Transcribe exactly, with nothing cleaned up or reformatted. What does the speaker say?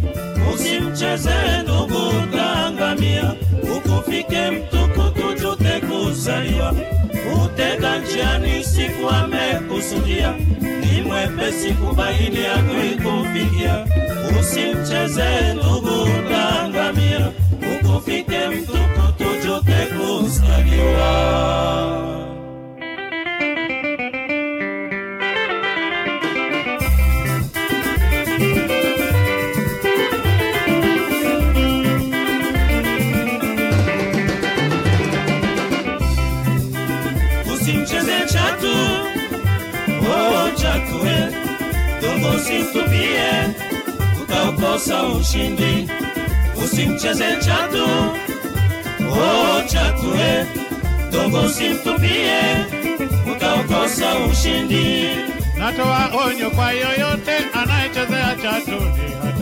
Usimcheze ndugu utaangamia, ukufike mtukutu jute kuzaliwa. Utega njiani siku amekusudia, ni mwepesi kubaini adui kufikia. Usimcheze ndugu utaangamia, ukufike mtukutu jute kuzaliwa. Usimcheze chatu, oh chatu we, dongo simtupie, ukaukosa ushindi. Usimcheze chatu, oh chatu we, dongo simtupie, ukaukosa ushindi. Natoa onyo kwa yoyote anayechezea chatu, ni